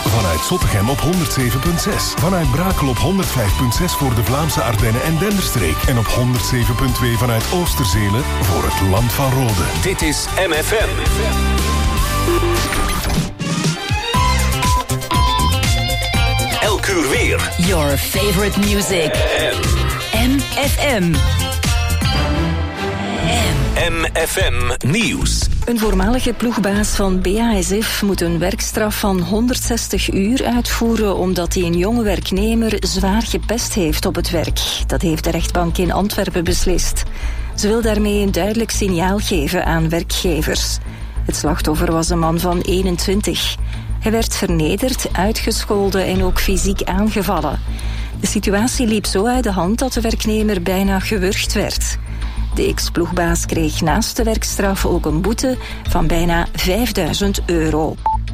Vanuit Zottegem op 107.6. Vanuit Brakel op 105.6 voor de Vlaamse Ardennen en Denderstreek. En op 107.2 vanuit Oosterzele voor het Land van Rode. Dit is MFM. Elk uur weer. Your favorite music. MFM. MFM Nieuws. Een voormalige ploegbaas van BASF moet een werkstraf van 160 uur uitvoeren omdat hij een jonge werknemer zwaar gepest heeft op het werk. Dat heeft de rechtbank in Antwerpen beslist. Ze wil daarmee een duidelijk signaal geven aan werkgevers. Het slachtoffer was een man van 21. Hij werd vernederd, uitgescholden en ook fysiek aangevallen. De situatie liep zo uit de hand dat de werknemer bijna gewurgd werd. De ex-ploegbaas kreeg naast de werkstraf ook een boete van bijna €5.000.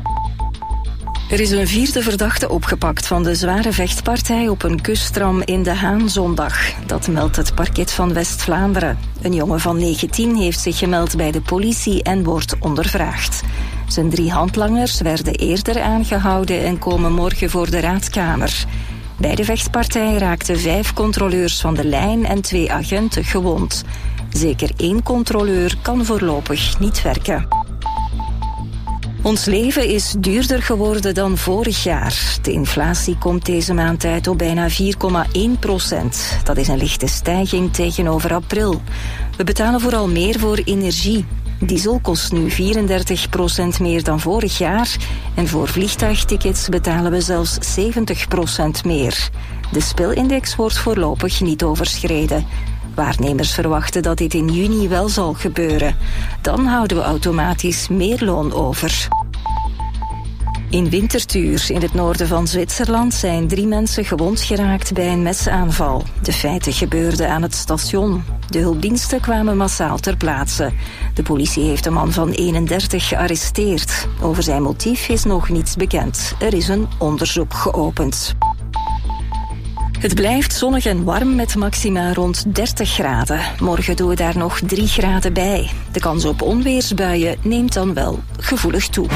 Er is een 4e verdachte opgepakt van de zware vechtpartij op een kusttram in De Haan zondag. Dat meldt het parket van West-Vlaanderen. Een jongen van 19 heeft zich gemeld bij de politie en wordt ondervraagd. Zijn 3 handlangers werden eerder aangehouden en komen morgen voor de raadkamer. Bij de vechtpartij raakten 5 controleurs van de lijn en 2 agenten gewond. Zeker 1 controleur kan voorlopig niet werken. Ons leven is duurder geworden dan vorig jaar. De inflatie komt deze maand uit op bijna 4,1%. Dat is een lichte stijging tegenover april. We betalen vooral meer voor energie. Diesel kost nu 34% meer dan vorig jaar. En voor vliegtuigtickets betalen we zelfs 70% meer. De spilindex wordt voorlopig niet overschreden. Waarnemers verwachten dat dit in juni wel zal gebeuren. Dan houden we automatisch meer loon over. In Winterthur, in het noorden van Zwitserland, zijn 3 mensen gewond geraakt bij een mesaanval. De feiten gebeurden aan het station. De hulpdiensten kwamen massaal ter plaatse. De politie heeft een man van 31 gearresteerd. Over zijn motief is nog niets bekend. Er is een onderzoek geopend. Het blijft zonnig en warm met maxima rond 30 graden. Morgen doen we daar nog 3 graden bij. De kans op onweersbuien neemt dan wel gevoelig toe.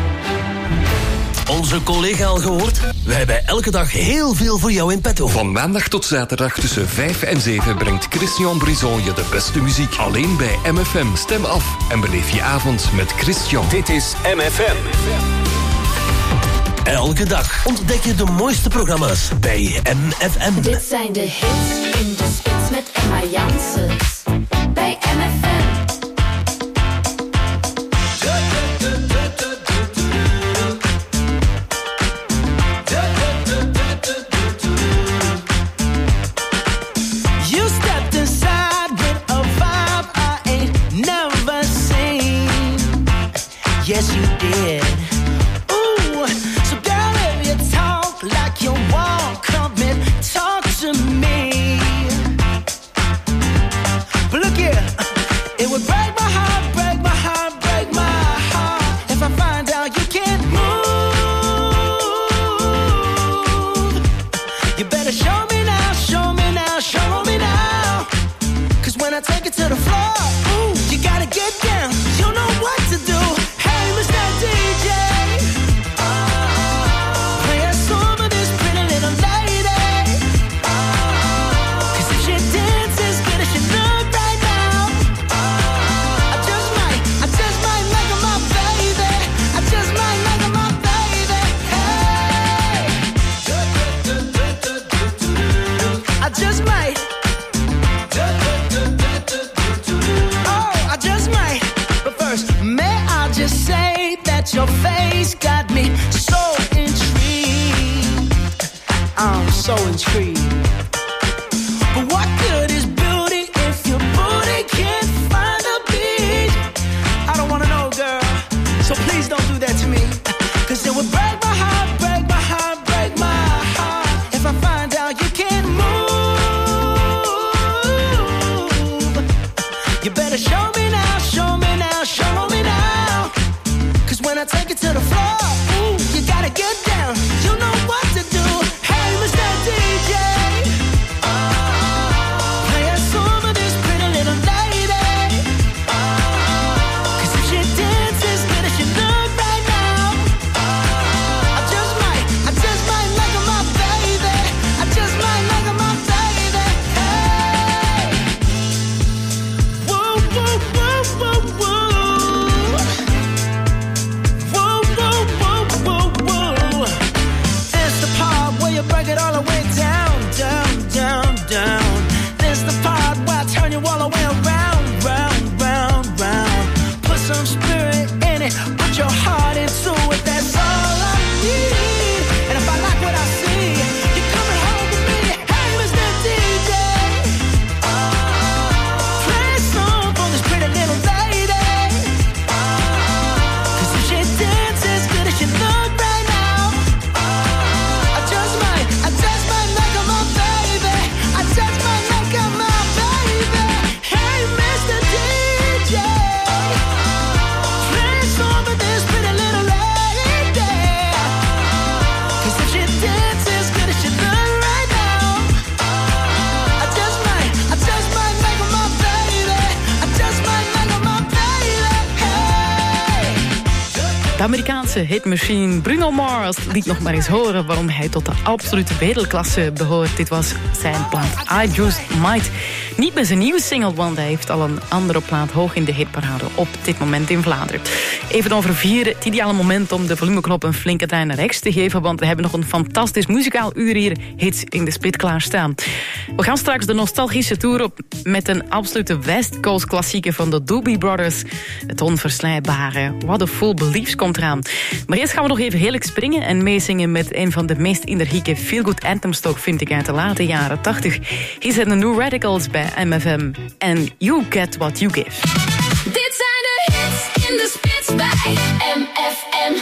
Onze collega al gehoord? Wij hebben elke dag heel veel voor jou in petto. Van maandag tot zaterdag tussen 5 en 7 brengt Christian Brison je de beste muziek. Alleen bij MFM. Stem af en beleef je avond met Christian. Dit is MFM. Elke dag ontdek je de mooiste programma's bij MFM. Dit zijn de hits in de spits met Emma Janssens. Bij MFM. Yes, you did. Ooh, so girl, if you talk like you want, come and talk to me. But look here, it would break my heart, break my heart, break my heart if I find out you can't move. You better show me now, show me now, show me now. 'Cause when I take it to the floor, ooh, you gotta get down. You know what to do. DJ, play a song of this pretty little lady. 'Cause if she dances good as she look right now, I just might make her my baby. I just might make her my baby. Hey, I just might. Oh, I just might. But first, may I just say your face got me so intrigued. I'm so intrigued. But what good is beauty if your booty can't find a beat? I don't wanna know, girl. So please don't do that to me. 'Cause it would break my heart, break my heart, break my heart if I find out you can't move. You better show me now, show me now, show me now. When I take it to the floor, ooh, you gotta get down. You know what to do. Hey, Mr. DJ. Amerikaanse hitmachine Bruno Mars liet nog maar eens horen waarom hij tot de absolute wereldklasse behoort. Dit was zijn plaat I Just Might. Niet met zijn nieuwe single, want hij heeft al een andere plaat hoog in de hitparade op dit moment in Vlaanderen. Even over 4, het ideale moment om de volumeknop een flinke draai naar rechts te geven, want we hebben nog een fantastisch muzikaal uur hier, hits in de split klaarstaan. We gaan straks de nostalgische tour op met een absolute West Coast klassieker van de Doobie Brothers. Het onverslijbare What a Fool Believes komt eraan. Maar eerst gaan we nog even heerlijk springen en meezingen met een van de meest energieke feel-good anthems toch, vind ik, uit de late jaren 80. Hier zijn de New Radicals bij MFM en You Get What You Give. Dit zijn de hits in de spits bij MFM.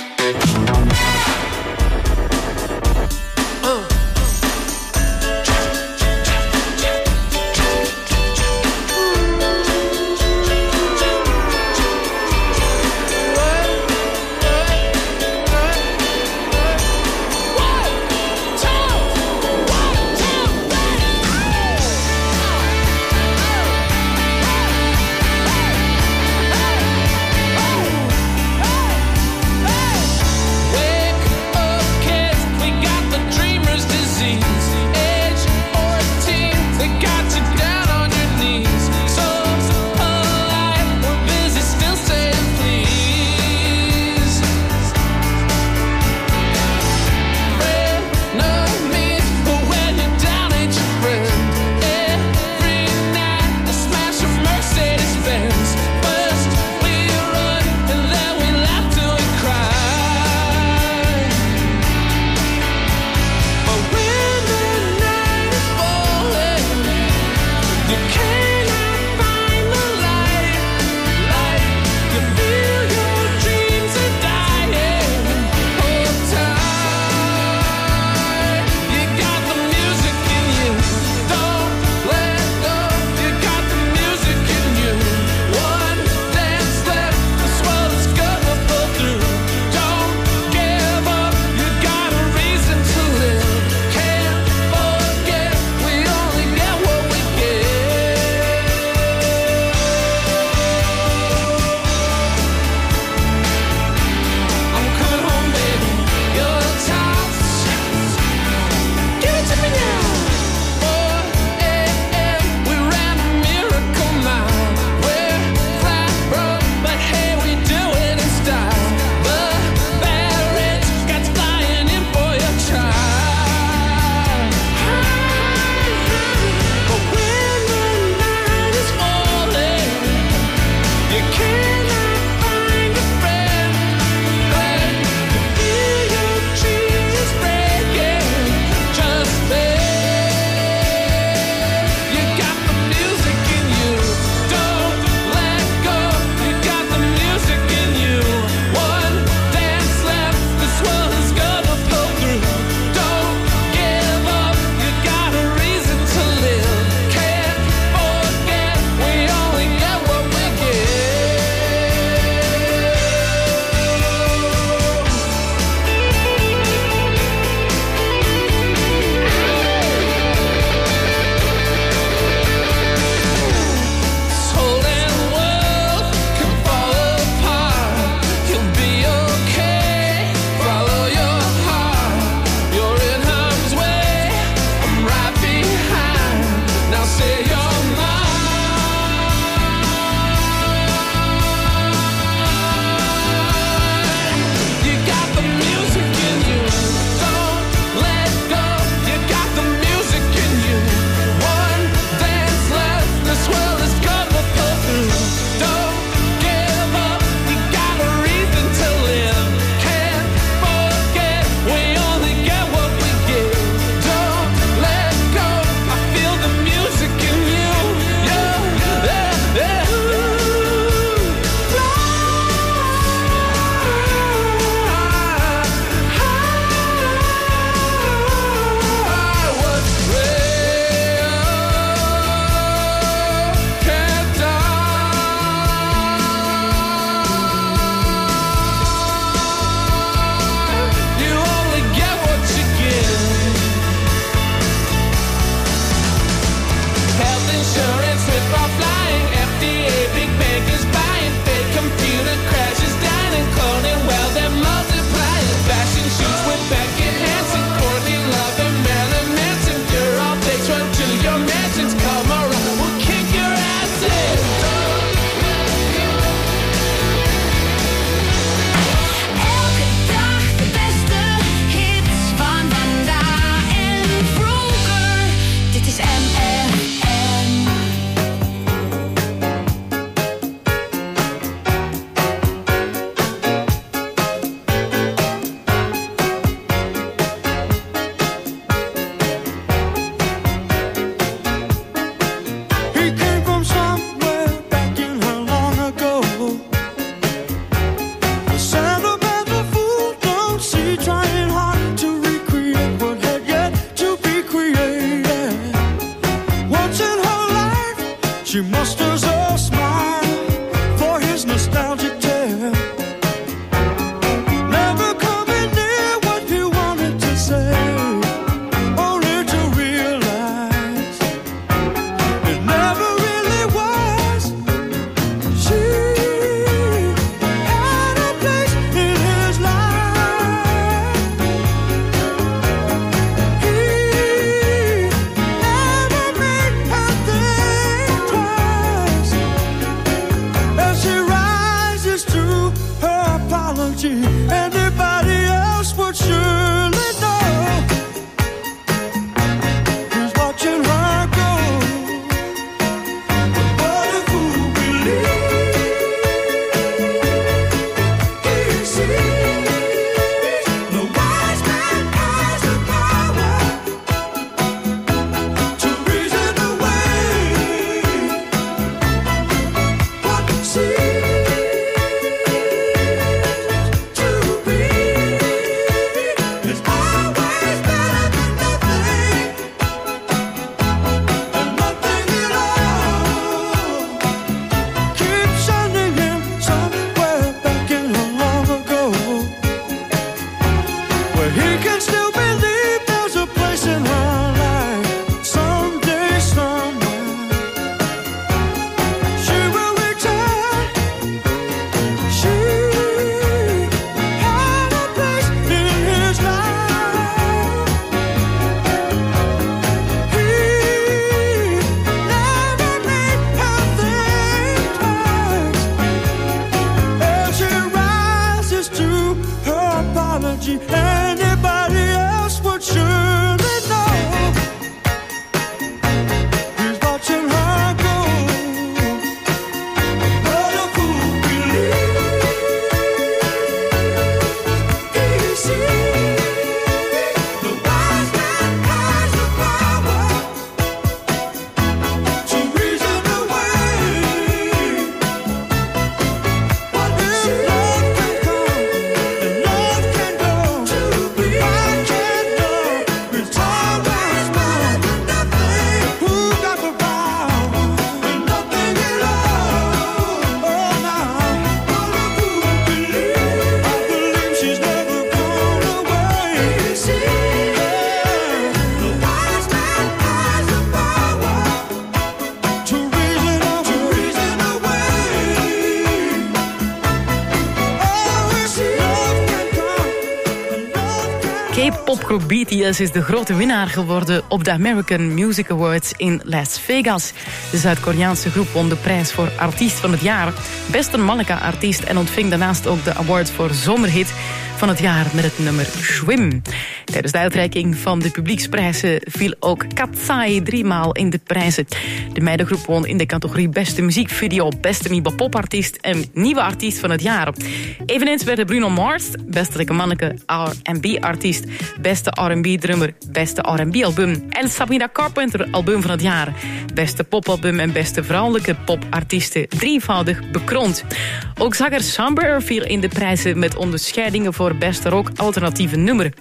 Popgroep BTS is de grote winnaar geworden op de American Music Awards in Las Vegas. De Zuid-Koreaanse groep won de prijs voor artiest van het jaar, beste mannelijke artiest en ontving daarnaast ook de award voor zomerhit van het jaar met het nummer Swim. Tijdens de uitreiking van de publieksprijzen viel ook Katsai 3 maal in de prijzen. De meidengroep won in de categorie beste muziekvideo, beste nieuwe popartiest en nieuwe artiest van het jaar. Eveneens werden Bruno Mars, beste mannelijke R&B-artiest, beste R&B-drummer, beste R&B-album en Sabrina Carpenter album van het jaar, beste popalbum en beste vrouwelijke popartiesten drievoudig bekroond. Ook zanger Somber viel in de prijzen met onderscheidingen voor beste rock-alternatieve nummer.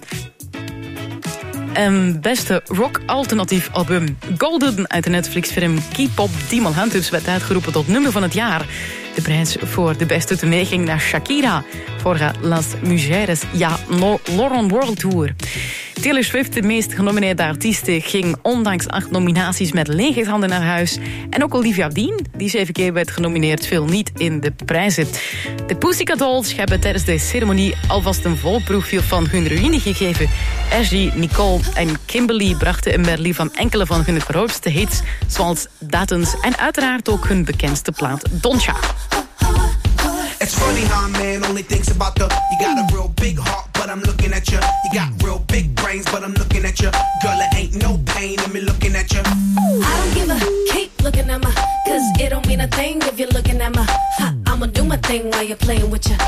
En beste rock-alternatief album Golden uit de Netflix-film K-pop Demon Hunters werd uitgeroepen tot nummer van het jaar. De prijs voor de beste tournee ging naar Shakira voor Las Mujeres ja Lauren World Tour. Taylor Swift, de meest genomineerde artieste, ging ondanks 8 nominaties met lege handen naar huis. En ook Olivia Dean, die 7 keer werd genomineerd, viel niet in de prijzen. De Pussycat Dolls hebben tijdens de ceremonie alvast een volproefje van hun ruïne gegeven. Ashley, Nicole en Kimberly brachten een medley van enkele van hun grootste hits, zoals Datens en uiteraard ook hun bekendste plaat Doncha. It's funny how a man only thinks about the. You got a real big heart, but I'm looking at you. You got real big brains, but I'm looking at you. Girl, it ain't no pain in me looking at you. I don't give a keep looking at me, cause it don't mean a thing if you're looking at me. I'ma do my thing while you're playing with you.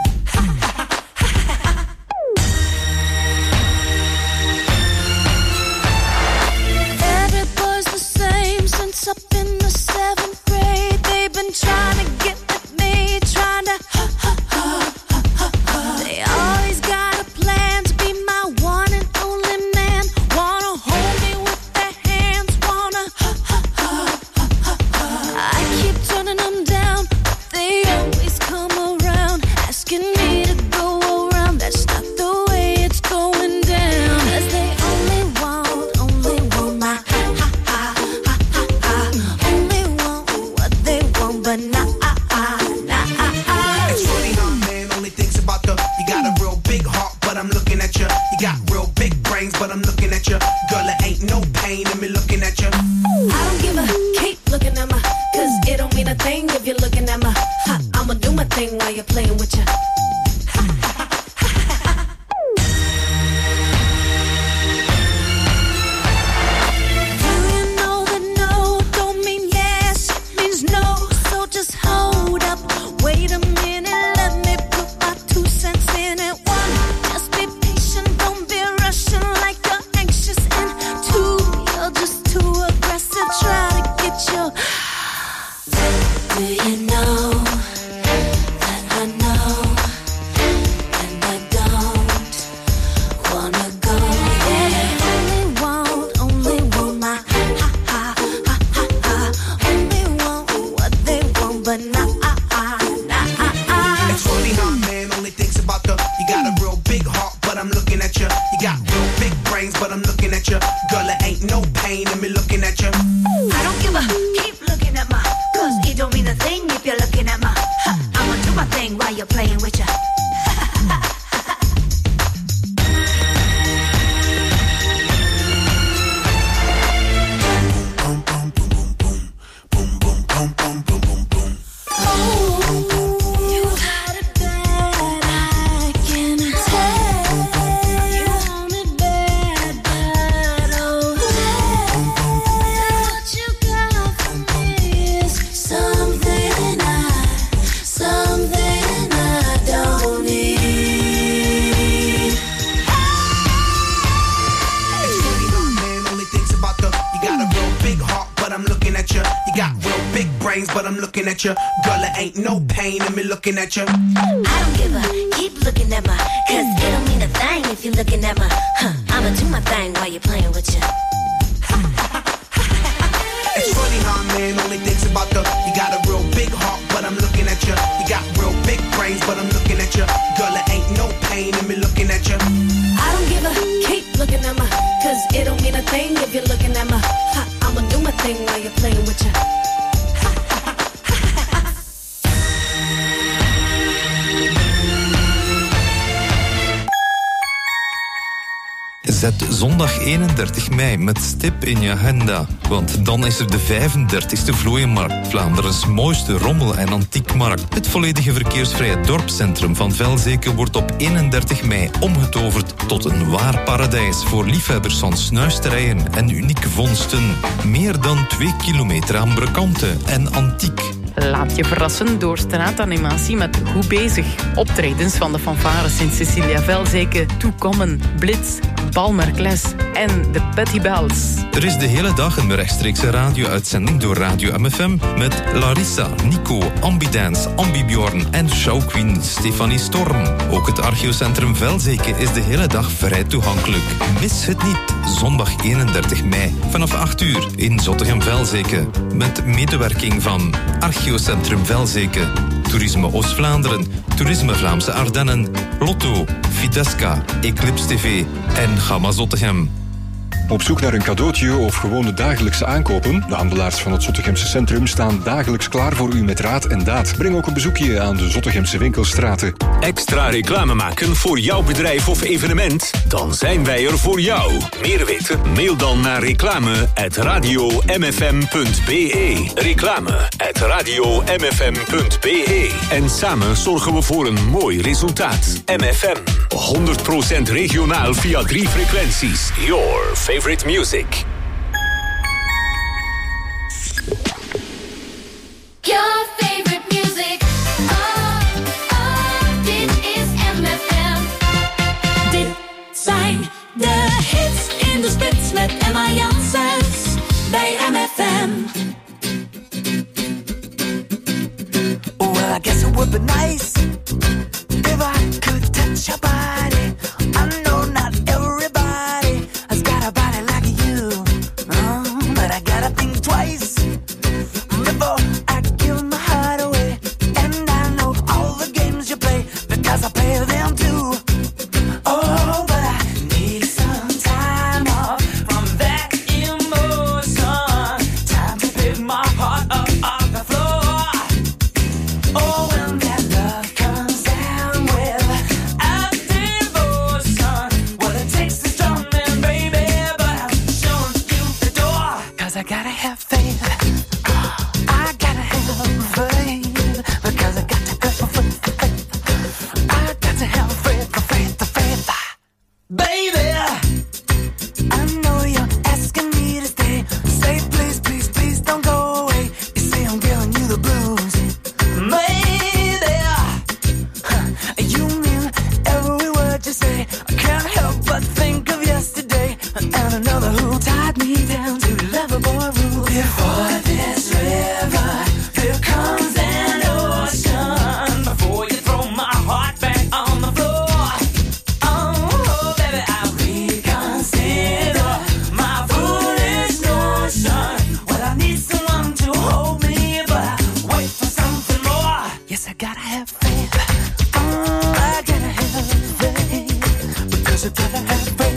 Every boy's the same since up in the 7th grade. They've been trying to get trying to they always got a plan to be my one and only man. Wanna hold me with their hands, wanna I keep turning them down, but they always come around, asking me to go around. That's not the way it's going down. 'Cause they only want my only want what they want, but not but I'm looking at you. Girl, it ain't no pain in me looking at you. I don't give a keep looking at me, cause it don't mean a thing if you're looking at me. I'ma do my thing while you're playing with you. Do you know that no don't mean yes, it means no. So just hold up, wait a minute, let me put my 2 cents in it. One, just be patient, don't be rushing like you're You got real big brains, but I'm looking at you. Girl, it ain't no pain in me looking at you. I don't give a keep looking at my, cause it don't mean a thing if you're looking at my. I'ma do my thing while you're playing with ya. But I'm looking at you. Girl, it ain't no pain in me looking at you. I don't give a keep looking at my, cause it don't mean a thing if you're looking at my. I'ma do my thing while you're playing with you. It's funny how a man only thinks about the. You got a real big heart, but I'm looking at you. You got real big brains, but I'm looking at you. Girl, it ain't no pain in me looking at you. I don't give a keep looking at my, cause it don't mean a thing if you're looking at my. I'ma do my thing while you're playing with you. Zet zondag 31 mei met stip in je agenda. Want dan is er de 35e Vlooienmarkt, Vlaanderen's mooiste rommel- en antiekmarkt. Het volledige verkeersvrije dorpscentrum van Velzeke wordt op 31 mei omgetoverd tot een waar paradijs voor liefhebbers van snuisterijen en unieke vondsten. Meer dan 2 kilometer aan brekanten en antiek. Laat je verrassen door straatanimatie met Goed Bezig. Optredens van de fanfares Sint-Cecilia Velzeke, Toekommen, Blitz, Balmerkles en de Petty Bells. Er is de hele dag een rechtstreekse radio-uitzending door Radio MFM met Larissa, Nico, Ambidance, Ambibjorn en showqueen Stefanie Storm. Ook het archeocentrum Velzeke is de hele dag vrij toegankelijk. Mis het niet, zondag 31 mei vanaf 8 uur in Zottegem-Velzeke met medewerking van Archeocentrum Velzeke, Toerisme Oost-Vlaanderen, Toerisme Vlaamse Ardennen, Lotto, Fidesca, Eclipse TV en Gamma Zottegem. Op zoek naar een cadeautje of gewoon de dagelijkse aankopen? De handelaars van het Zottegemse centrum staan dagelijks klaar voor u met raad en daad. Breng ook een bezoekje aan de Zottegemse winkelstraten. Extra reclame maken voor jouw bedrijf of evenement? Dan zijn wij er voor jou. Meer weten? Mail dan naar reclame@radiomfm.be. Reclame@radiomfm.be. En samen zorgen we voor een mooi resultaat. MFM. 100% regionaal via 3 frequenties. Your favorite music. Your favorite music. Oh, dit is MFM. Dit zijn de hits in de spits met Emma Janssens bij MFM. Well, I guess it would be nice if I could touch your body. I know not everybody has got a body like you, but I gotta think twice before I give my heart away. And I know all the games you play because I play them too. Oh, but I need some time off from that emotion. Time to pick my heart up off the floor. Oh, when that love comes down with a devotion. Well, it takes a strong man, baby, but I'm showing you the door. 'Cause I gotta have faith. I gotta have faith. Because I got to have faith. I got to have faith. Baby, I know you're asking me to stay. Say please, please, please don't go away. You say I'm giving you the blues. Maybe you mean every word you say. I can't help but think of yesterday and another who tied me down to lovable rules. Before this river, here comes an ocean. Before you throw my heart back on the floor. Oh, baby, I reconsider my foolish notion. Well, I need someone to hold me, but I wait for something more. Yes, I gotta have faith. I gotta have faith. Because I gotta have faith.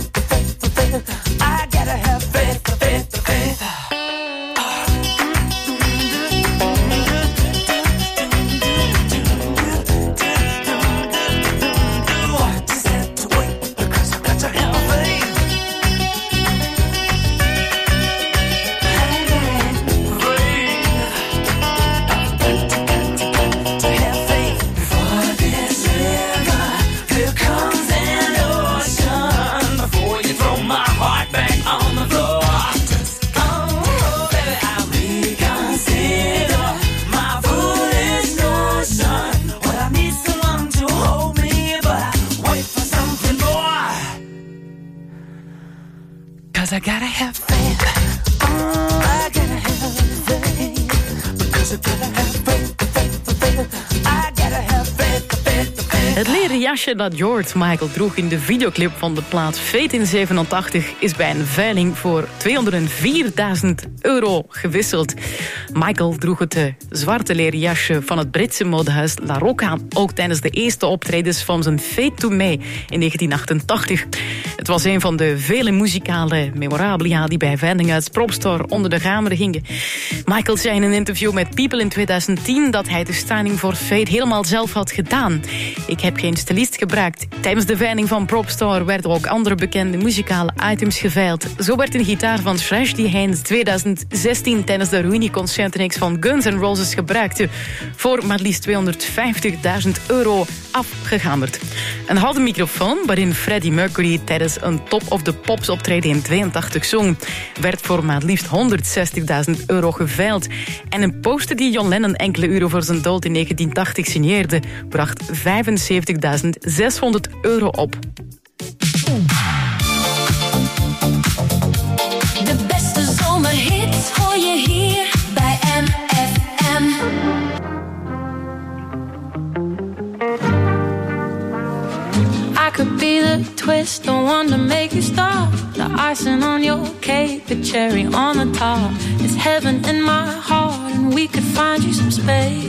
because I gotta have faith. I gotta have faith because I gotta have faith. I gotta have faith. Het leren jasje dat George Michael droeg in de videoclip van de plaat Fate in 87 is bij een veiling voor €204.000 gewisseld. Michael droeg het zwarte leren jasje van het Britse modehuis La Rocca ook tijdens de eerste optredens van zijn Fate to May in 1988. Het was een van de vele muzikale memorabilia die bij veiling uit Propstore onder de ramen gingen. Michael zei in een interview met People in 2010 dat hij de styling voor Fate helemaal zelf had gedaan. Ik heb geen stylist gebruikt. Tijdens de veiling van Propstore werden ook andere bekende muzikale items geveild. Zo werd een gitaar van Thrash die hij in 2016 tijdens de Rooney-concertreeks van Guns N' Roses gebruikte voor maar liefst €250.000 afgehamerd. Een houten microfoon waarin Freddie Mercury tijdens een Top of the Pops optreden in 82 zong werd voor maar liefst €160.000 geveild. En een poster die John Lennon enkele uren voor zijn dood in 1980 signeerde bracht €75.600 op. De beste zomerhits hoor je hier bij MFM. I could be the twist, the one to make you stop. The icing on your cake, the cherry on the top. It's heaven in my heart and we could find you some space.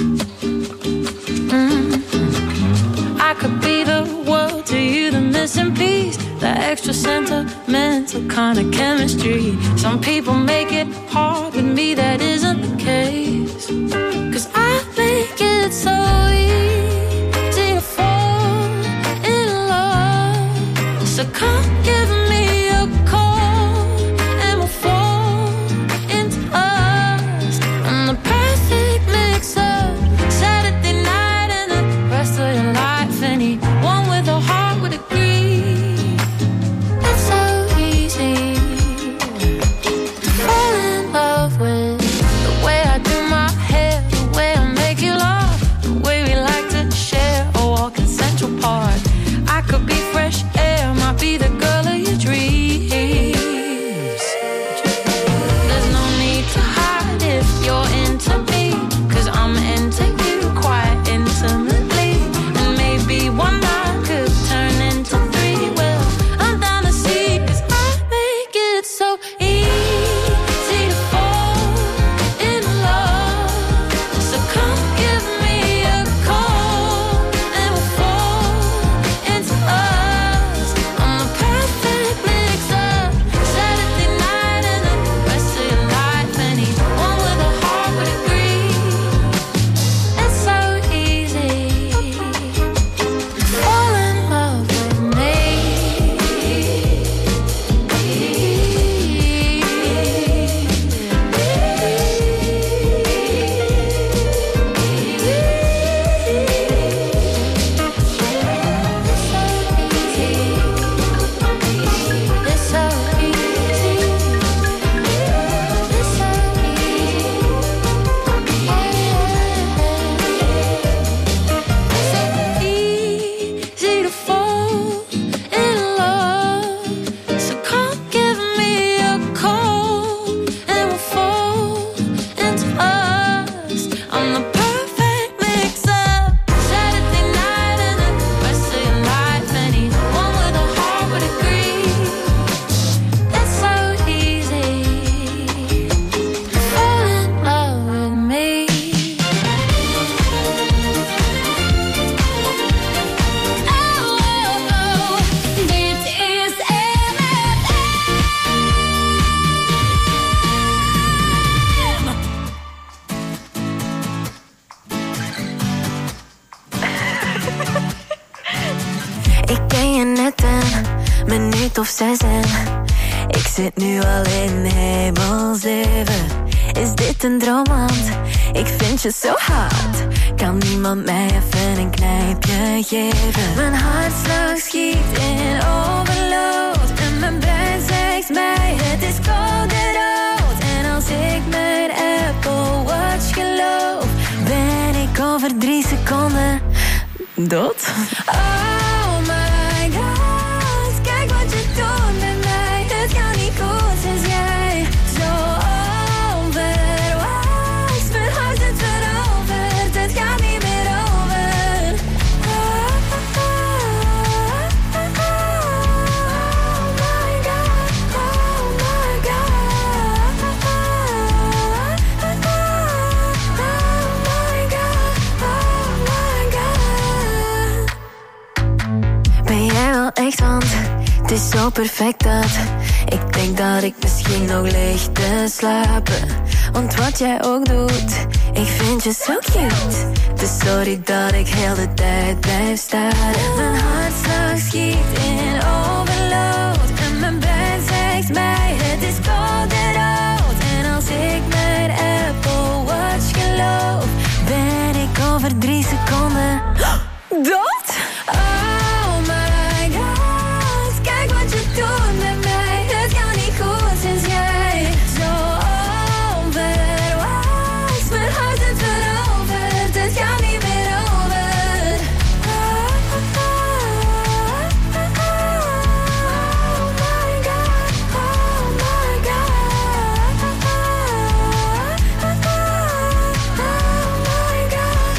I could be the world to you, the missing piece, the extra sentimental kind of chemistry. Some people make it hard, with me that isn't the case. 'Cause I make it so easy to fall in love. So come give me a call and we'll fall into us. I'm the perfect mix-up, Saturday night and the rest of your life. Anyone with a heart would agree. It's so easy to fall in love with the way I do my hair, the way I make you laugh, the way we like to share a walk in Central Park. I could be fresh air, might be the girl of your dreams. There's no need to hide if you're into me, 'cause I'm into you quite intimately. One night could turn into three. Well, I'm down to see, 'cause I make it so easy to fall in love. So come give me a call and we'll fall into us. I'm the perfect mix-up, Saturday night and the rest of your life. Anyone with a heart would agree. It's so easy. Of 6 en ik zit nu al in hemel 7. Is dit een droom? Want ik vind je zo hard. Kan niemand mij even een knijpje geven? Mijn hartslag schiet in overload en mijn brein zegt mij het is koude rood. En als ik mijn Apple Watch geloof, ben ik over 3 seconden dood. Oh my god, kijk wat je doet met mij. Het kan niet perfect dat ik denk dat ik misschien nog lig te slapen. Want wat jij ook doet, ik vind je zo cute. Dus sorry dat ik heel de tijd blijf staren. Mijn hartslag schiet in overload en mijn brein zegt mij het is code rood. En als ik mijn Apple Watch geloof, ben ik over 3 seconden dood. Oh my god, kijk wat je doet met mij. Het gaat niet goed sinds jij zo onverwachts mijn hart heeft veroverd. Het gaat niet meer over. Oh my god, oh my god. Oh my god,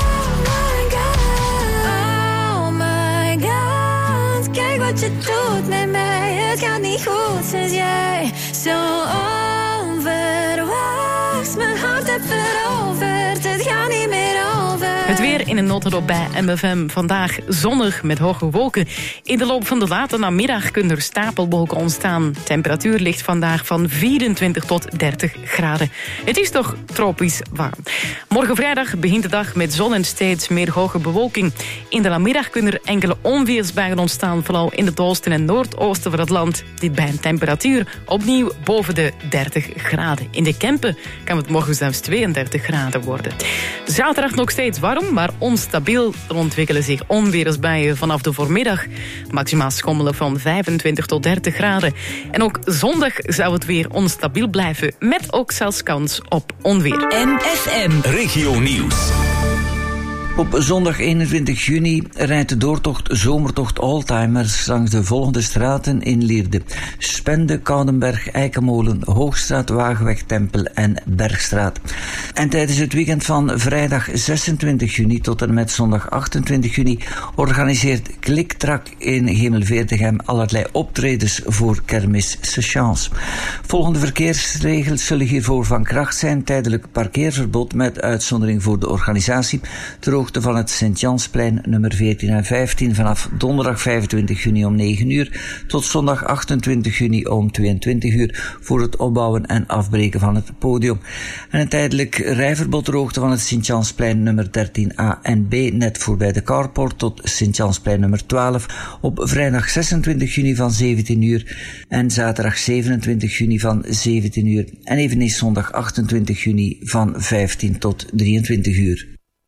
oh my god. Kijk wat je doet met mij. Het gaat niet goed sinds jij zo onverwachts mijn hart hebt veroverd. Het gaat niet meer over. Het weer in een notendop bij MFM. Vandaag zonnig met hoge wolken. In de loop van de late namiddag kunnen er stapelwolken ontstaan. Temperatuur ligt vandaag van 24 tot 30 graden. Het is toch tropisch warm. Morgen vrijdag begint de dag met zon en steeds meer hoge bewolking. In de namiddag kunnen er enkele onweersbuien ontstaan, vooral in het oosten en noordoosten van het land. Dit bij een temperatuur opnieuw boven de 30 graden. In de Kempen kan het morgen zelfs 32 graden worden. Zaterdag nog steeds warm, maar onstabiel. Er ontwikkelen zich onweersbuien vanaf de voormiddag. Maximaal schommelen van 25 tot 30 graden. En ook zondag zou het weer onstabiel blijven, met ook zelfs kans op onweer. MFM Regio Nieuws. Op zondag 21 juni rijdt de doortocht Zomertocht Oldtimers langs de volgende straten in Lierde: Spende, Koudenberg, Eikenmolen, Hoogstraat, Wagenweg, Tempel en Bergstraat. En tijdens het weekend van vrijdag 26 juni tot en met zondag 28 juni organiseert Klik-Trak in Hemelveertegem allerlei optredens voor Kermis Sechance. Volgende verkeersregels zullen hiervoor van kracht zijn: tijdelijk parkeerverbod met uitzondering voor de organisatie ter hoogte van het Sint-Jansplein nummer 14 en 15 vanaf donderdag 25 juni om 9 uur tot zondag 28 juni om 22 uur voor het opbouwen en afbreken van het podium. En een tijdelijk rijverbod ter hoogte van het Sint-Jansplein nummer 13a en b net voorbij de carport tot Sint-Jansplein nummer 12 op vrijdag 26 juni van 17 uur en zaterdag 27 juni van 17 uur en eveneens zondag 28 juni van 15 tot 23 uur.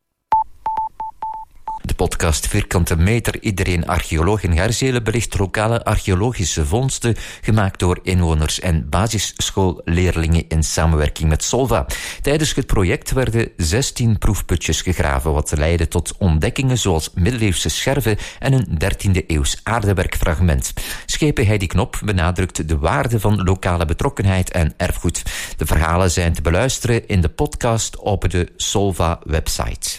De podcast Vierkante Meter, iedereen archeoloog in Herzelen belicht lokale archeologische vondsten gemaakt door inwoners en basisschoolleerlingen in samenwerking met Solva. Tijdens het project werden 16 proefputjes gegraven, wat leidde tot ontdekkingen zoals middeleeuwse scherven en een 13e eeuws aardewerkfragment. Schepen Heidi Knop benadrukt de waarde van lokale betrokkenheid en erfgoed. De verhalen zijn te beluisteren in de podcast op de Solva-website.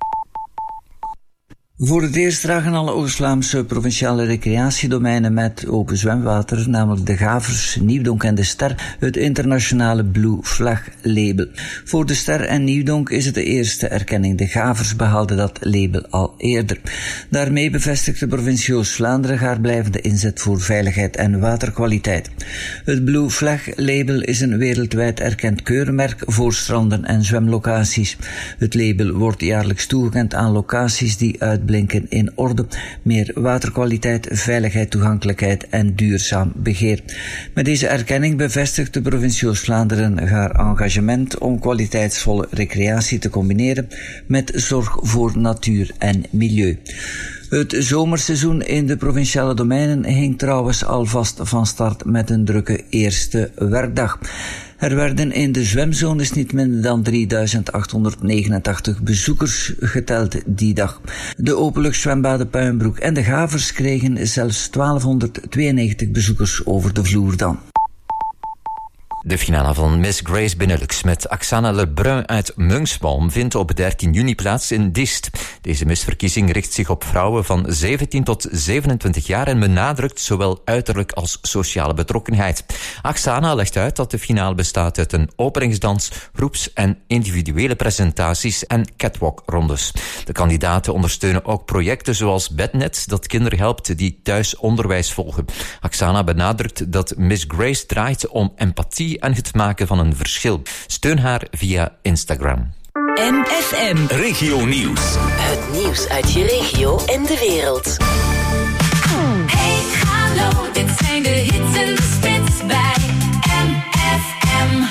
Voor het eerst dragen alle Oost-Vlaamse provinciale recreatiedomeinen met open zwemwater, namelijk de Gavers, Nieuwdonk en de Ster, het internationale Blue Flag label. Voor de Ster en Nieuwdonk is het de eerste erkenning. De Gavers behaalden dat label al eerder. Daarmee bevestigt de provincie Oost-Vlaanderen haar blijvende inzet voor veiligheid en waterkwaliteit. Het Blue Flag label is een wereldwijd erkend keurmerk voor stranden en zwemlocaties. Het label wordt jaarlijks toegekend aan locaties die uitblinken in orde, meer waterkwaliteit, veiligheid, toegankelijkheid en duurzaam beheer. Met deze erkenning bevestigt de provincie Oost-Vlaanderen haar engagement om kwaliteitsvolle recreatie te combineren met zorg voor natuur en milieu. Het zomerseizoen in de provinciale domeinen ging trouwens alvast van start met een drukke eerste werkdag. Er werden in de zwemzones niet minder dan 3.889 bezoekers geteld die dag. De openluchtzwembaden Puinbroek en de Gavers kregen zelfs 1292 bezoekers over de vloer dan. De finale van Miss Grace Benelux met Axana Lebrun uit Munksboom vindt op 13 juni plaats in Diest. Deze misverkiezing richt zich op vrouwen van 17 tot 27 jaar en benadrukt zowel uiterlijk als sociale betrokkenheid. Axana legt uit dat de finale bestaat uit een openingsdans, groeps- en individuele presentaties en catwalk-rondes. De kandidaten ondersteunen ook projecten zoals Bednet, dat kinderen helpt die thuis onderwijs volgen. Axana benadrukt dat Miss Grace draait om empathie en het maken van een verschil. Steun haar via Instagram. MFM Regio Nieuws. Het nieuws uit je regio en de wereld. Hey, hallo, dit zijn de hits en de spits bij MFM.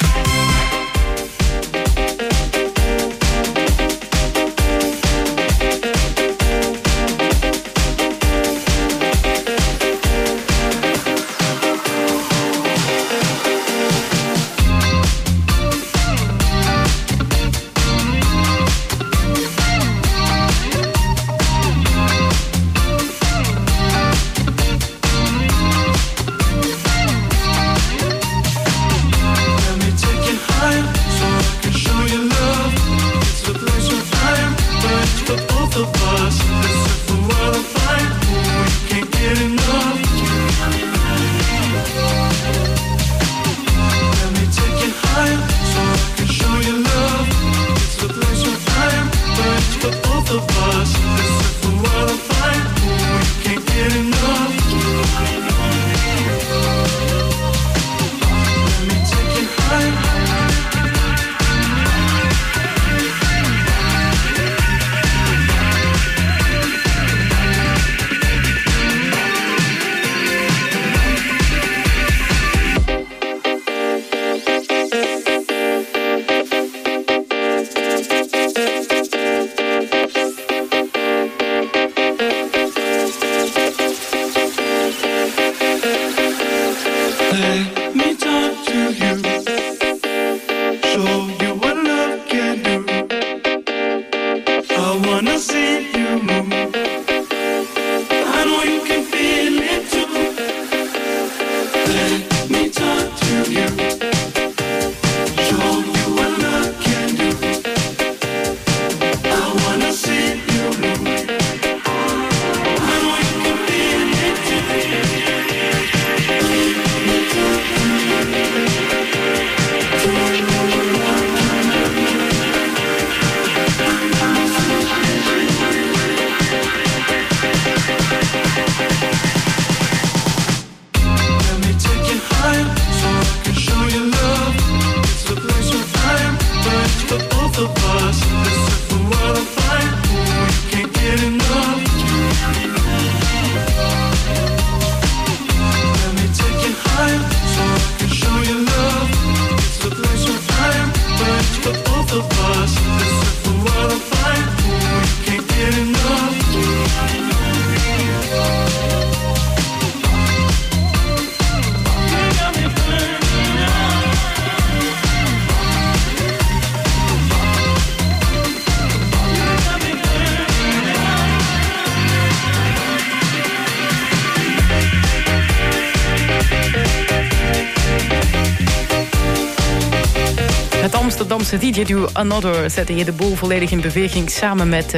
Amsterdamse DJ-duo Another zette hier de boel volledig in beweging samen met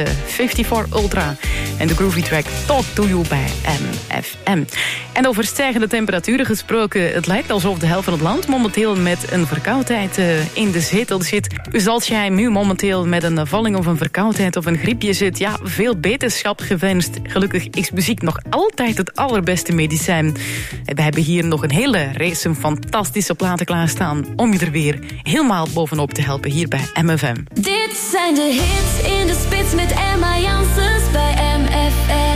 54 Ultra en de groovy track Talk to You bij MFM. En over stijgende temperaturen gesproken, het lijkt alsof de helft van het land momenteel met een verkoudheid in de zetel zit. Dus als jij nu momenteel met een valling of een verkoudheid of een griepje zit, ja, veel beterschap gewenst. Gelukkig is muziek nog altijd het allerbeste medicijn. En we hebben hier nog een hele race van fantastische platen klaarstaan om je er weer helemaal bovenop te helpen hier bij MFM. Dit zijn de hits in de spits met Emma Janssens bij MFM.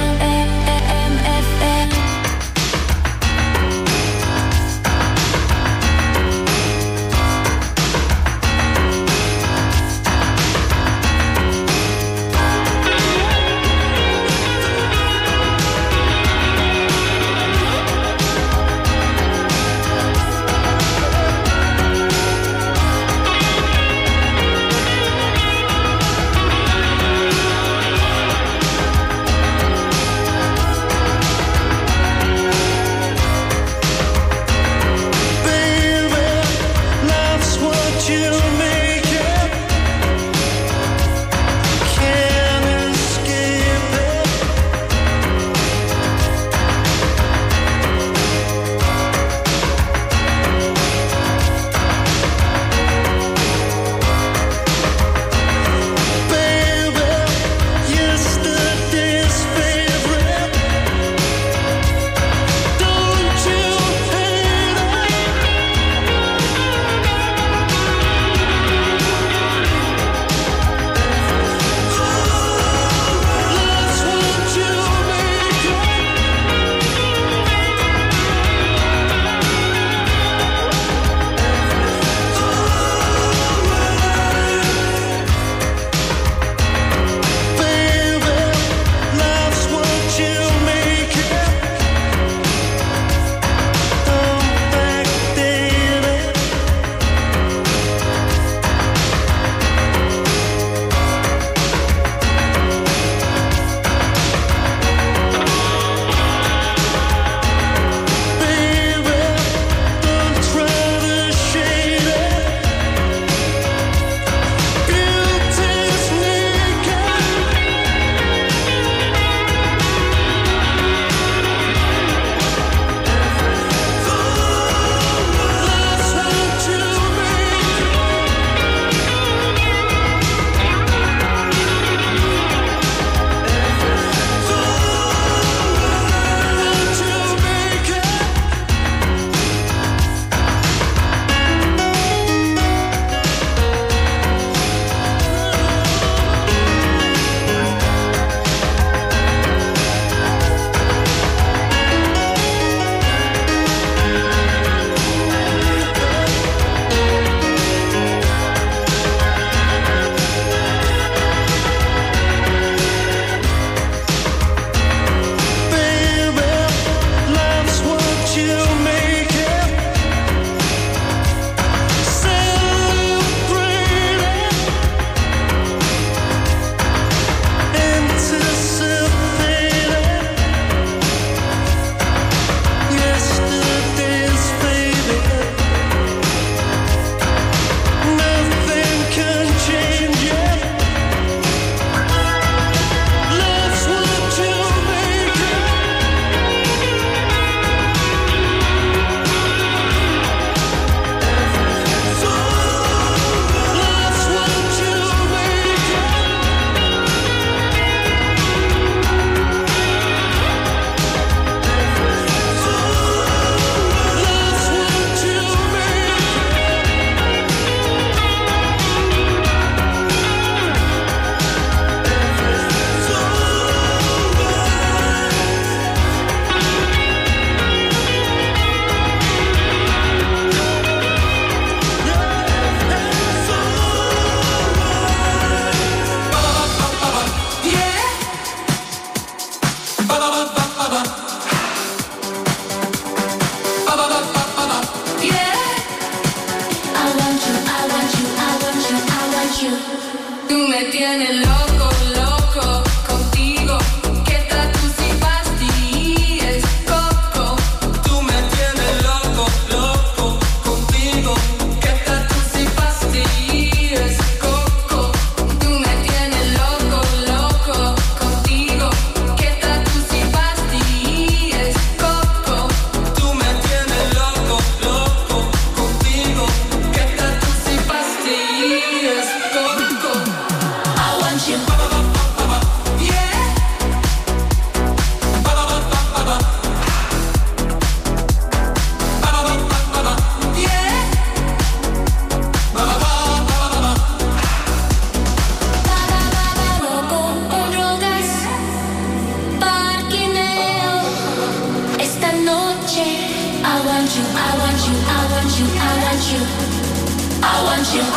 tienes loco, loco contigo. Que tatu si pastillas es coco. Tú me tienes loco, loco contigo. Que tatu si pastillas es coco. Tú me tienes loco, loco contigo. Que tatu si pastillas es coco. Tú me tienes loco, loco contigo. Que tatu si pastillas es coco. I want you. Loco con drogas, parquineo. Esta noche, I want you, I want you, I want you, I want you, I want you.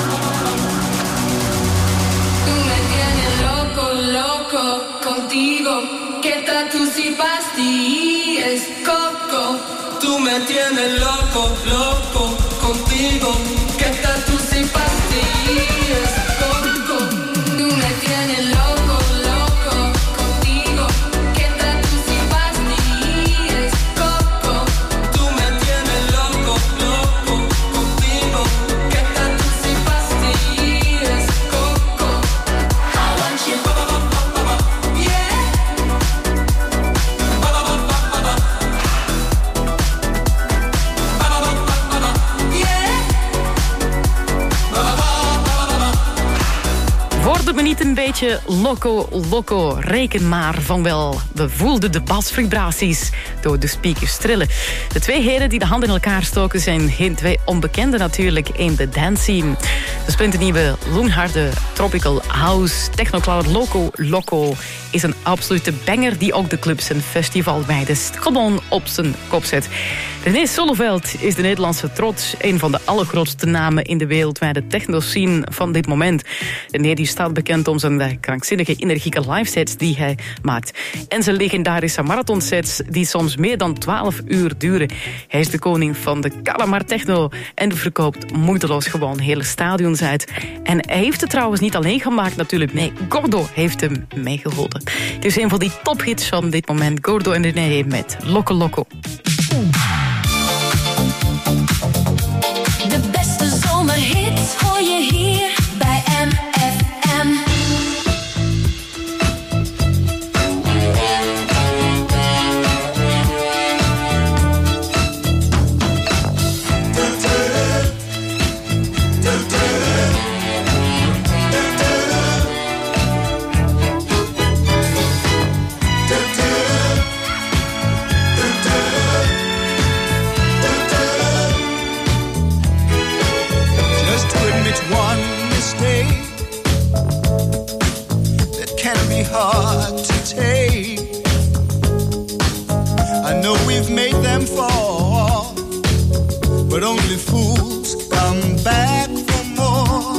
Tú me tienes loco, loco contigo. Que tatu si pastillas es coco. Tú me tienes loco, loco contigo. Que tatu si pastillas es coco. Tú me tienes loco, loco contigo. Que tatu si pastillas es coco. Tú me tienes loco, loco contigo. Que tatu si pastillas es coco. I want you. Worden we niet een beetje loco, loco? Reken maar van wel. We voelden de basvibraties door de speakers trillen. De twee heren die de handen in elkaar stoken zijn geen twee onbekenden natuurlijk in de dance scene. De splinternieuwe loenharde tropical house technocloud Loco Loco is een absolute banger die ook de clubs en festivalmeiders gewoon op zijn kop zet. René Solleveld is de Nederlandse trots, een van de allergrootste namen in de wereldwijde techno-scene van dit moment. René die staat bekend om zijn krankzinnige, energieke livesets die hij maakt. En zijn legendarische marathonsets die soms meer dan 12 uur duren. Hij is de koning van de Calamar Techno en verkoopt moeiteloos gewoon hele stadions uit. En hij heeft het trouwens niet alleen gemaakt natuurlijk. Nee, Gordo heeft hem meegeholpen. Het is een van die tophits van dit moment. Gordo en René met Loco Loco. De beste zomerhits hoor je hier bij MFM. Just to admit one mistake that can be hard to take. I know we've made them fall, but only fools come back for more.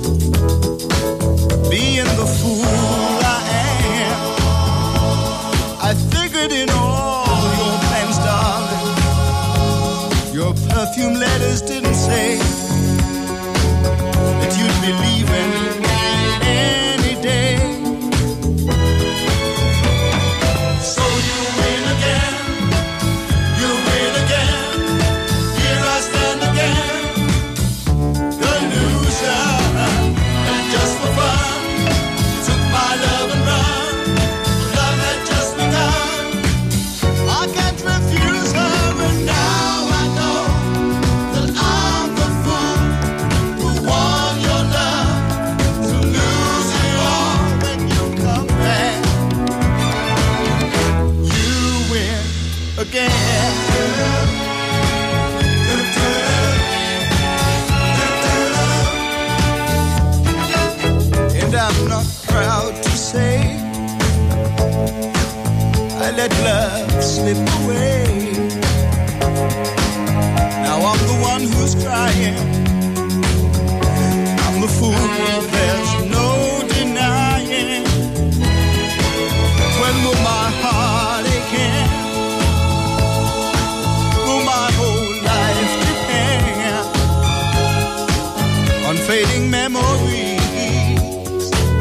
Being the fool I am, I figured in all your plans, darling. Your perfume letters didn't say that you'd be leaving any day. So you win again, you win again. Here I stand again, the loser. And just for fun, you took my love and run. Love had just begun. I can't refuse her, and now I know that I'm the fool who won your love, to lose it all when you come back. You win again. And I'm not proud to say I let love slip away. Now I'm the one who's crying. I'm the fool, there's no denying. When will my heart again? Will my whole life depend on fading memories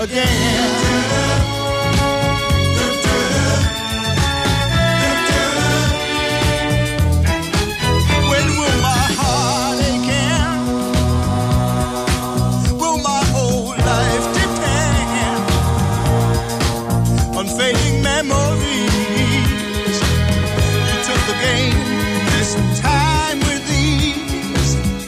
When will my heart again? Will my whole life depend on fading memories? You took the game this time with ease.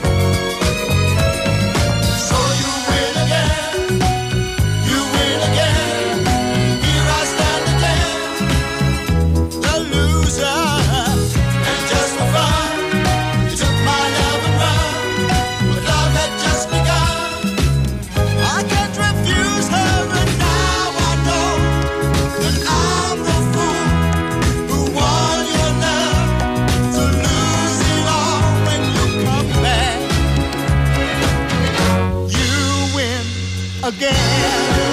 So you win again, you win again. Here I stand again, the loser. And just for fun, you took my love and run, but love had just begun. I can't refuse her, and now I know that I'm the fool who won your love, to lose it all when you come back. You win again.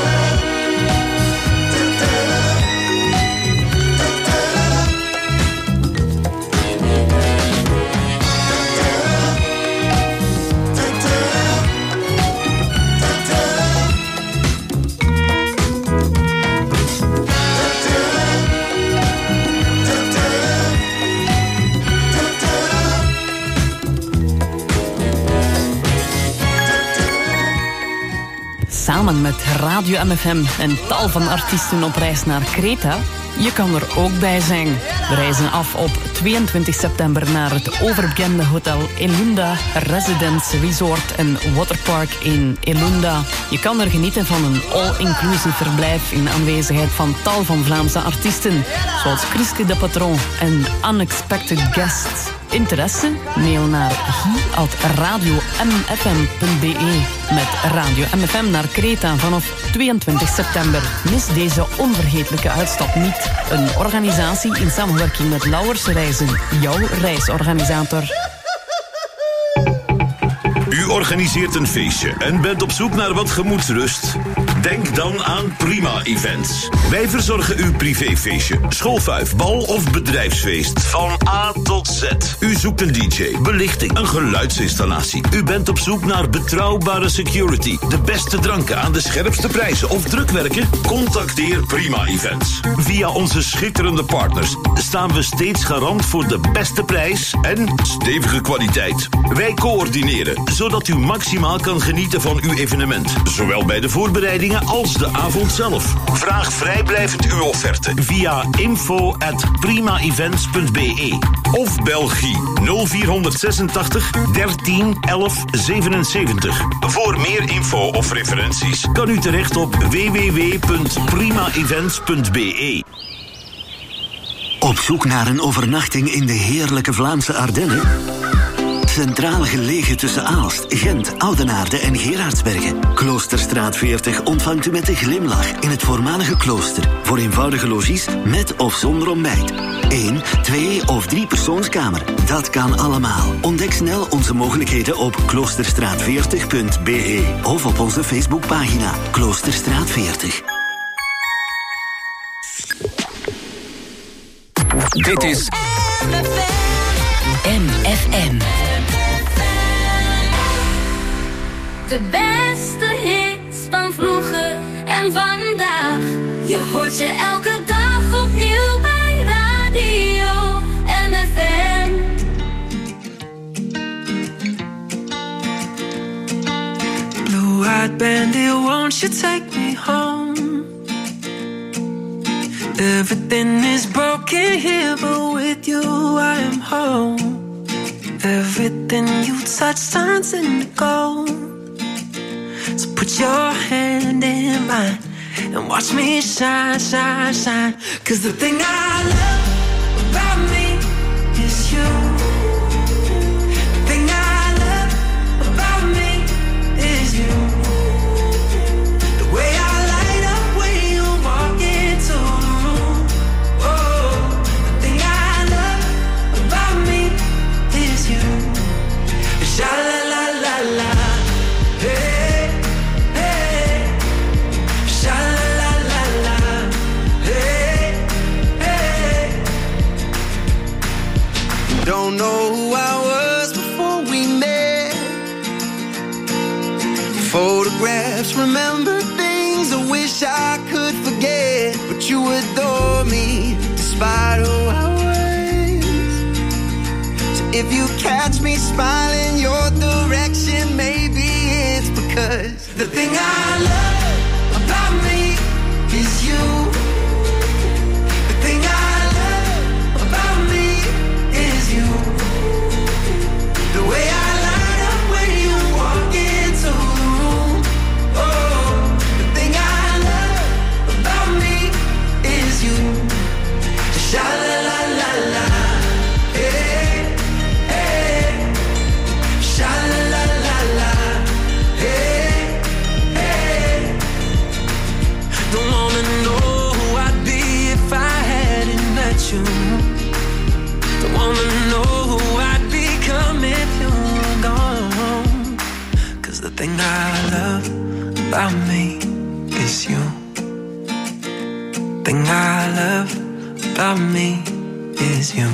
Samen met Radio MFM en tal van artiesten op reis naar Kreta. Je kan er ook bij zijn. We reizen af op 22 september naar het overbekende hotel Elunda Residence Resort en Waterpark in Elunda. Je kan er genieten van een all-inclusive verblijf in aanwezigheid van tal van Vlaamse artiesten, zoals Christy de Patron en Unexpected Guests. Interesse? Mail naar hi@radiomfm.be. Met Radio MFM naar Kreta vanaf 22 september. Mis deze onvergetelijke uitstap niet. Een organisatie in samenwerking met Lauwers Reizen, jouw reisorganisator. U organiseert een feestje en bent op zoek naar wat gemoedsrust? Denk dan aan Prima Events. Wij verzorgen uw privéfeestje, schoolfuif, bal of bedrijfsfeest. Van A tot Z. U zoekt een DJ, belichting, een geluidsinstallatie. U bent op zoek naar betrouwbare security, de beste dranken aan de scherpste prijzen of drukwerken? Contacteer Prima Events. Via onze schitterende partners staan we steeds garant voor de beste prijs en stevige kwaliteit. Wij coördineren, zodat u maximaal kan genieten van uw evenement. Zowel bij de voorbereidingen als de avond zelf. Vraag vrijblijvend uw offerte via info@primaevents.be of België 0486 13 11 77. Voor meer info of referenties kan u terecht op www.primaevents.be. Op zoek naar een overnachting in de heerlijke Vlaamse Ardennen? Centraal gelegen tussen Aalst, Gent, Oudenaarde en Gerardsbergen. Kloosterstraat 40 ontvangt u met een glimlach in het voormalige klooster. Voor eenvoudige logies met of zonder ontbijt. 1, 2 of 3 persoonskamer. Dat kan allemaal. Ontdek snel onze mogelijkheden op kloosterstraat40.be of op onze Facebookpagina Kloosterstraat 40. Dit is MFM. De beste hits van vroeger en vandaag. Je hoort je elke dag opnieuw bij Radio MFM. Blue-eyed bandit, won't you take me home? Everything is broken here, but with you I am home. Everything you touch turns into gold. So put your hand in mine and watch me shine, shine, shine. 'Cause the thing I love about me is you. The thing I love about me is you. The way I light up when you walk into the room. Oh, the thing I love about me is you. Sha la la la la. Hey, hey. Sha la la la la. Hey, hey. Don't know who I was before we met. Photographs remember things that we for me, despite who I was. So if you catch me smiling your direction, maybe it's because the thing I love about me is you. The thing I love about me is you. The way I light up when you walk into the room. Oh, the thing I love about me is you. Sha la la la la, hey, hey. Sha la la la la, hey, hey. Don't wanna know who I'd be if I hadn't met you. Don't wanna know who I'd become if you were gone. 'Cause the thing I love about me is you. Thing I love about me is you.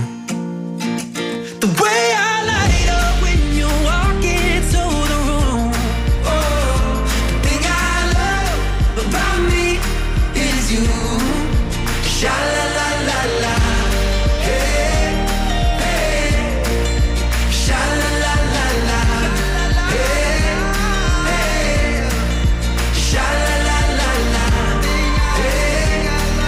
The way I light up when you walk into the room. Oh, the thing I love about me is you. Sha la la la la, hey, hey. Sha la la la la, hey, hey. Sha la la la la, hey,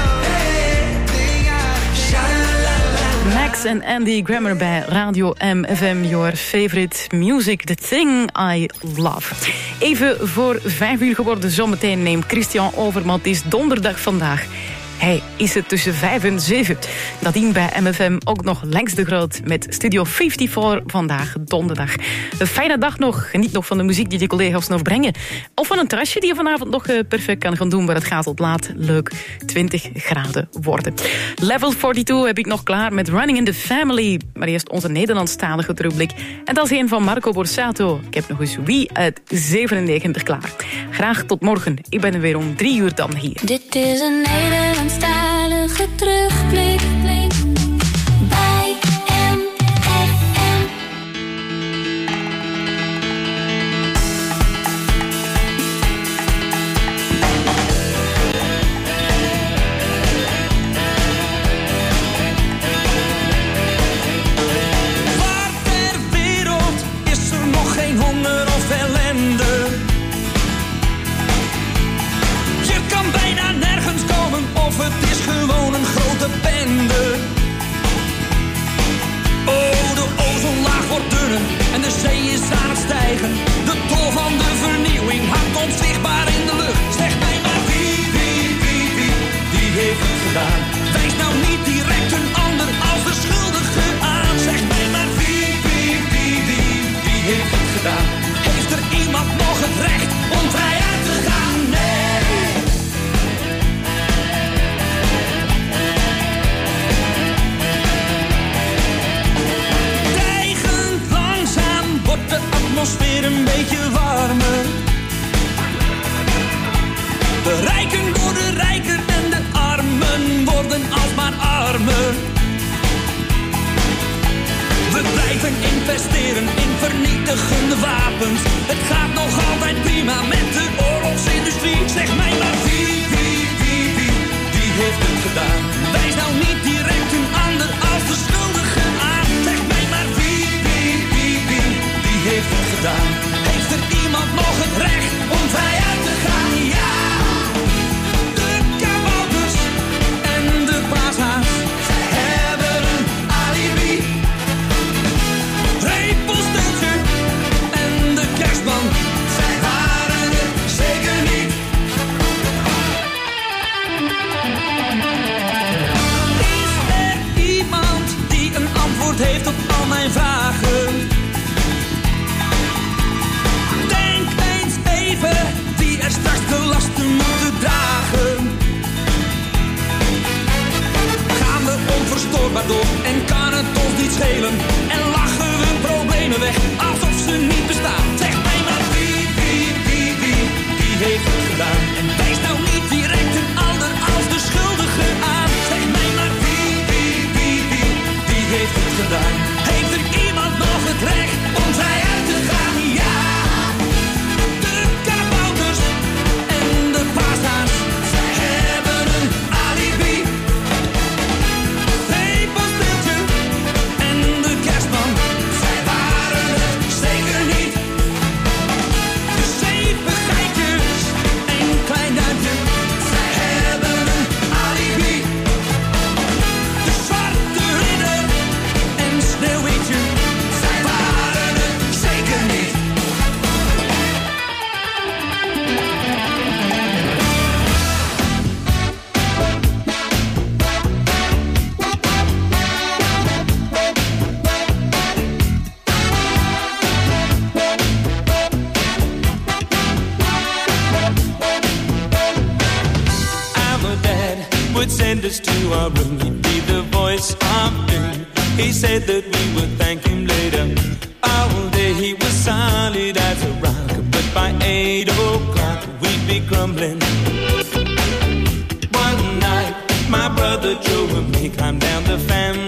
hey. Sha la la la. Max en Andy Grammer bij Radio MFM, your favorite music, the thing I love. Even voor 5 uur geworden, zometeen neemt Christian over, want het is donderdag vandaag. Hij is het tussen 5 en 7. Nadien bij MFM ook nog Langs de Groot met Studio 54 vandaag donderdag. Een fijne dag nog. Geniet nog van de muziek die de collega's nog brengen. Of van een terrasje die je vanavond nog perfect kan gaan doen, waar het gaat tot laat leuk 20 graden worden. Level 42 heb ik nog klaar met Running in the Family. Maar eerst onze Nederlandstalige terugblik. En dat is een van Marco Borsato. Ik heb nog eens Wie uit 97 klaar. Graag tot morgen. Ik ben er weer om 3 uur dan hier. Dit is een Nederlandstalige terugblik bij MFM. Waar ter wereld is er nog geen honger of ellende? Je kan bijna nergens komen of het is gewoon een grote bende. Oh, de ozonlaag wordt dunner en de zee is aan het stijgen. De tol van de vernieuwing hangt onzichtbaar in de lucht. Zeg mij maar wie heeft het gedaan? Wijs nou niet direct een ander als de schuldige aan. Zeg mij maar wie heeft het gedaan? Heeft er iemand nog het recht om vrij uit te gaan? Nee. Stijgend langzaam wordt de atmosfeer een beetje warmer. De rijken worden rijker en de armen worden alsmaar armer. We blijven investeren in vernietigende wapens. Het gaat nog altijd prima met de oorlogsindustrie. Zeg mij maar wie heeft het gedaan? Wijs nou niet direct een ander als de schuldige aan. Zeg mij maar wie heeft het gedaan? Heeft er iemand nog het recht om vrij uit te gaan? Ja! De kabouters en de paashaas, zij hebben een alibi. Repelsteeltje en de kerstman, zij waren het zeker niet. Is er iemand die een antwoord heeft op al mijn vragen? Denk eens even wie er straks de lasten moeten dragen. Gaan we onverstoorbaar door en kan het ons niet schelen? En lachen we problemen weg alsof ze niet bestaan? Zeg mij maar wie heeft het gedaan? En wijs nou niet direct een ander als de schuldige aan. Zeg mij maar wie heeft het gedaan? Heeft er iemand nog het recht om vrij uit te gaan? Ja! De kabouters en de paashaas, zij hebben een alibi. send us to our room. He'd be the voice of doom. He said that we would thank him later. All day he was solid as a rock, but by 8 o'clock we'd be crumbling. One night my brother Joe and me climbed down the family